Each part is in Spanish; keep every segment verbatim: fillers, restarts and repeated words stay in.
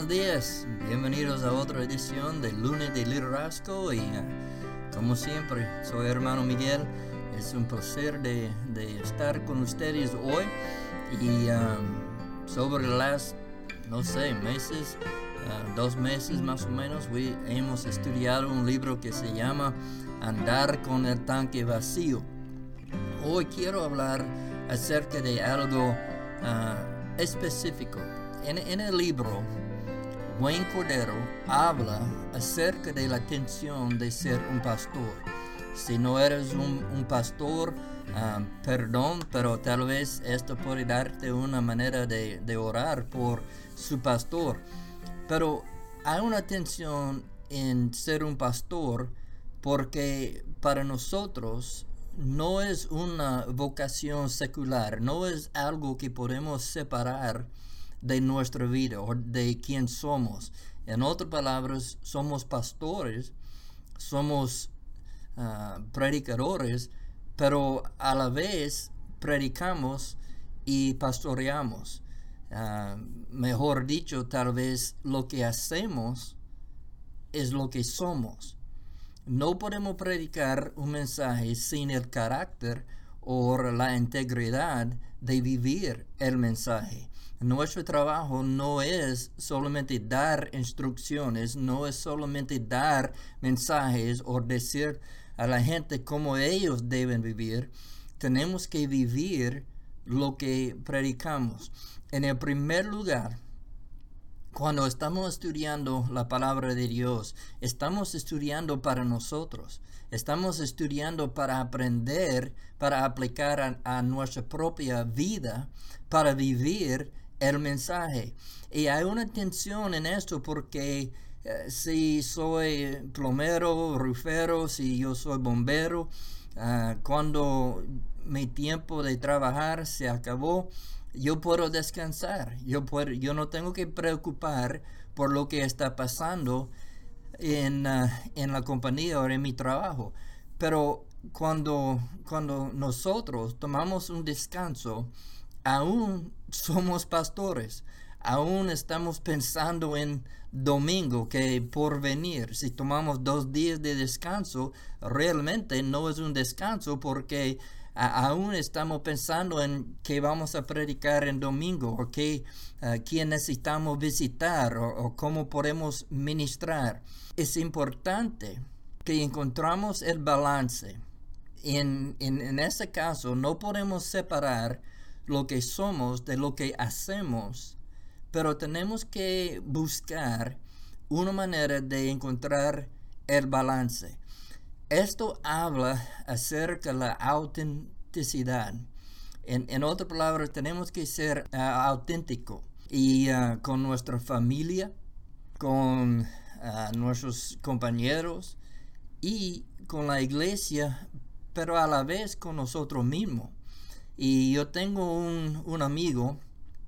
Buenos días, bienvenidos a otra edición del lunes de liderazgo y uh, como siempre soy hermano Miguel. Es un placer de, de estar con ustedes hoy y um, sobre las, no sé, meses, uh, dos meses más o menos, we, hemos estudiado un libro que se llama Andar con el tanque vacío. Hoy quiero hablar acerca de algo uh, específico. En, en el libro, Wayne Cordeiro habla acerca de la tensión de ser un pastor. Si no eres un, un pastor, uh, perdón, pero tal vez esto puede darte una manera de, de orar por su pastor. Pero hay una tensión en ser un pastor porque para nosotros no es una vocación secular, no es algo que podemos separar de nuestra vida o de quién somos. En otras palabras, somos pastores, somos uh, predicadores, pero a la vez predicamos y pastoreamos. Uh, mejor dicho, tal vez lo que hacemos es lo que somos. No podemos predicar un mensaje sin el carácter o la integridad de vivir el mensaje. Nuestro trabajo no es solamente dar instrucciones, no es solamente dar mensajes o decir a la gente cómo ellos deben vivir. Tenemos que vivir lo que predicamos. En el primer lugar, cuando estamos estudiando la palabra de Dios, estamos estudiando para nosotros. Estamos estudiando para aprender, para aplicar a, a nuestra propia vida, para vivir el mensaje. Y hay una tensión en esto porque eh, si soy plomero, rufero, si yo soy bombero, uh, cuando mi tiempo de trabajar se acabó, yo puedo descansar. Yo, puedo, yo no tengo que preocupar por lo que está pasando en, uh, en la compañía o en mi trabajo. Pero cuando, cuando nosotros tomamos un descanso, aún somos pastores, aún estamos pensando en domingo que por venir. Si tomamos dos días de descanso, realmente no es un descanso porque a, aún estamos pensando en qué vamos a predicar en domingo o qué, uh, quién necesitamos visitar o, o cómo podemos ministrar. Es importante que encontramos el balance. En, en, en este caso, no podemos separar lo que somos de lo que hacemos, pero tenemos que buscar una manera de encontrar el balance. Esto habla acerca de la autenticidad. En, en otras palabras, tenemos que ser uh, auténticos y uh, con nuestra familia, con uh, nuestros compañeros y con la iglesia, pero a la vez con nosotros mismos. Y yo tengo un, un amigo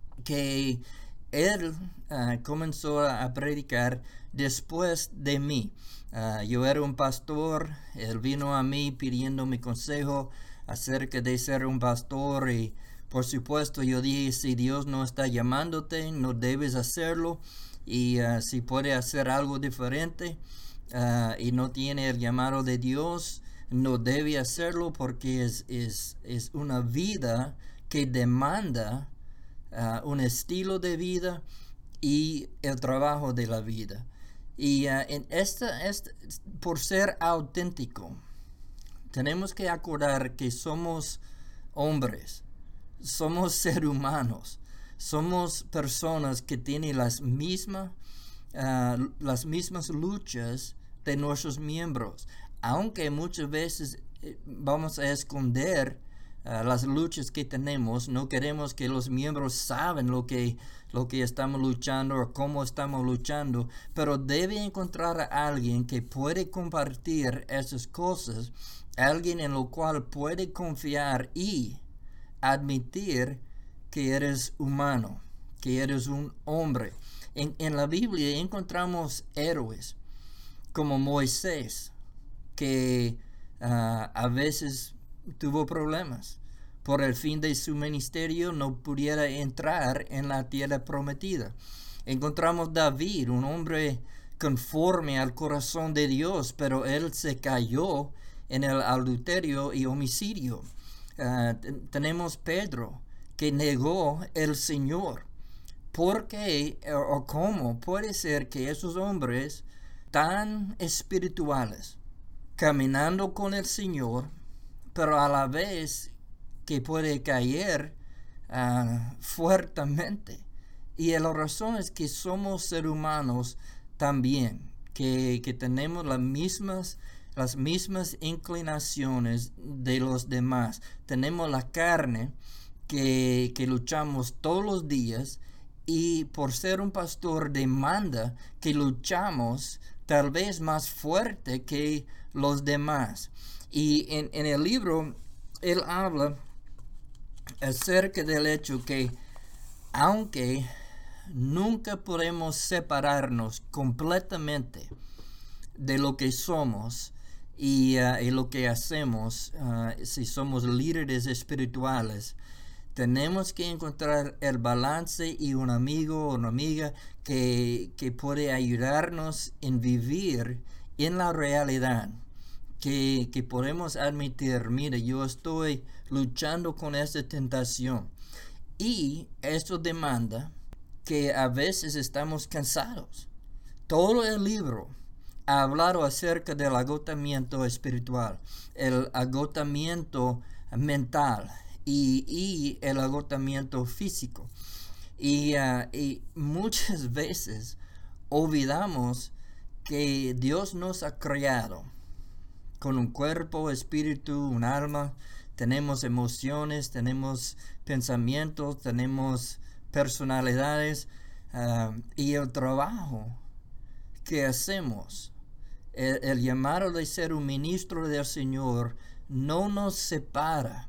que él uh, comenzó a predicar después de mí. Uh, yo era un pastor, él vino a mí pidiendo mi consejo acerca de ser un pastor y por supuesto yo dije, si Dios no está llamándote, no debes hacerlo y uh, si puede hacer algo diferente uh, y no tiene el llamado de Dios, no debe hacerlo porque es, es, es una vida que demanda uh, un estilo de vida y el trabajo de la vida. Y uh, en esta, esta, por ser auténtico, tenemos que acordar que somos hombres, somos seres humanos, somos personas que tienen las mismas, uh, las mismas luchas de nuestros miembros. Aunque muchas veces eh, vamos a esconder uh, las luchas que tenemos, no queremos que los miembros saben lo que, lo que estamos luchando o cómo estamos luchando, pero debe encontrar a alguien que puede compartir esas cosas, alguien en lo cual puede confiar y admitir que eres humano, que eres un hombre. En, en la Biblia encontramos héroes como Moisés, que uh, a veces tuvo problemas. Por el fin de su ministerio no pudiera entrar en la tierra prometida. Encontramos David, un hombre conforme al corazón de Dios, pero él se cayó en el adulterio y homicidio. Uh, tenemos Pedro, que negó el Señor. ¿Por qué o cómo puede ser que esos hombres tan espirituales, caminando con el Señor, pero a la vez que puede caer uh, fuertemente? Y la razón es que somos seres humanos también, que, que tenemos las mismas, las mismas inclinaciones de los demás. Tenemos la carne que, que luchamos todos los días, y por ser un pastor demanda que luchamos tal vez más fuerte que los demás. Y en, en el libro él habla acerca del hecho que aunque nunca podemos separarnos completamente de lo que somos y, uh, y lo que hacemos, uh, si somos líderes espirituales, tenemos que encontrar el balance y un amigo o una amiga que, que puede ayudarnos en vivir en la realidad. Que, que podemos admitir, mire, yo estoy luchando con esta tentación. Y esto demanda que a veces estamos cansados. Todo el libro ha hablado acerca del agotamiento espiritual, el agotamiento mental y, y el agotamiento físico. Y, uh, y muchas veces olvidamos que Dios nos ha creado con un cuerpo, espíritu, un alma. Tenemos emociones, tenemos pensamientos, tenemos personalidades, uh, y el trabajo que hacemos, el, el llamado de ser un ministro del Señor, no nos separa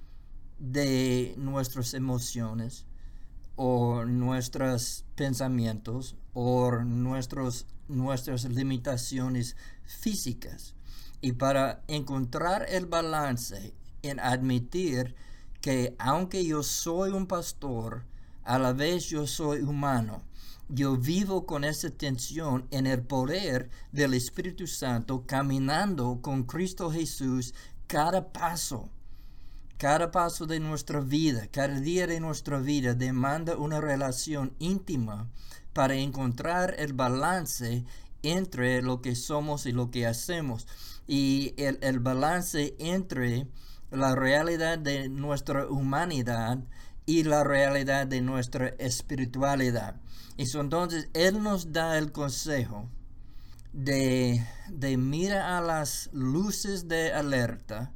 de nuestras emociones o nuestros pensamientos o nuestros, nuestras limitaciones físicas. Y para encontrar el balance en admitir que aunque yo soy un pastor, a la vez yo soy humano. Yo vivo con esa tensión en el poder del Espíritu Santo, caminando con Cristo Jesús cada paso. Cada paso de nuestra vida, cada día de nuestra vida demanda una relación íntima para encontrar el balance entre lo que somos y lo que hacemos. Y el, el balance entre la realidad de nuestra humanidad y la realidad de nuestra espiritualidad. Y so, entonces Él nos da el consejo de, de mira a las luces de alerta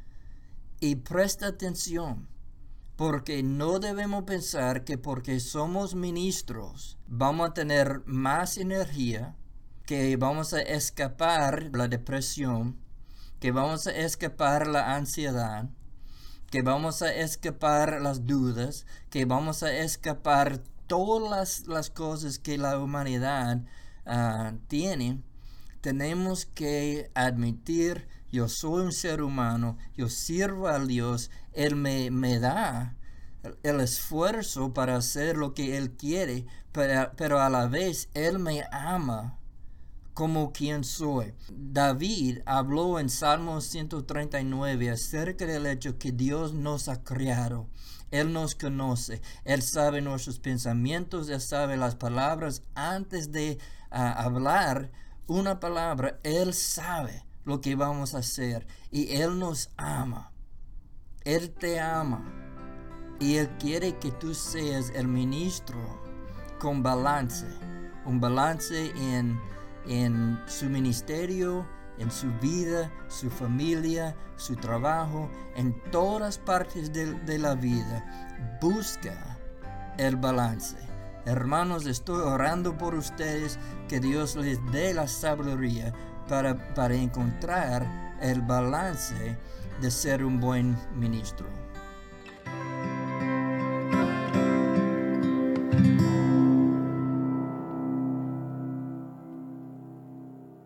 y presta atención, porque no debemos pensar que porque somos ministros vamos a tener más energía, que vamos a escapar la depresión, que vamos a escapar la ansiedad, que vamos a escapar las dudas, que vamos a escapar todas las, las cosas que la humanidad uh, tiene. Tenemos que admitir, yo soy un ser humano, yo sirvo a Dios, Él me, me da el esfuerzo para hacer lo que Él quiere, pero, pero a la vez Él me ama como quien soy. David habló en Salmo ciento treinta y nueve acerca del hecho que Dios nos ha creado. Él nos conoce, Él sabe nuestros pensamientos, Él sabe las palabras. Antes de uh, hablar una palabra, Él sabe lo que vamos a hacer y Él nos ama. Él te ama y Él quiere que tú seas el ministro con balance, un balance en en su ministerio, en su vida, su familia, su trabajo, en todas partes de, de la vida. Busca el balance. Hermanos, estoy orando por ustedes, que Dios les dé la sabiduría para, para encontrar el balance de ser un buen ministro.